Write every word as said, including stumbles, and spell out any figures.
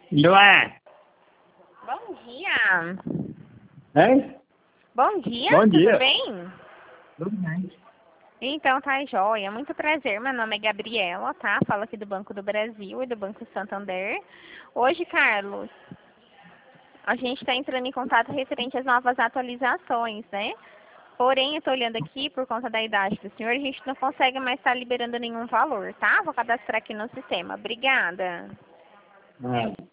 Lué. Bom dia. Hein? Bom dia, Bom tudo dia. bem? Tudo bem. Então tá jóia. Muito prazer, meu nome é Gabriela, tá? Falo aqui do Banco do Brasil e do Banco Santander. Hoje, Carlos, a gente está entrando em contato referente às novas atualizações, né? Porém, eu tô olhando aqui, por conta da idade do senhor, a gente não consegue mais estar liberando nenhum valor, tá? Vou cadastrar aqui no sistema. Obrigada. É.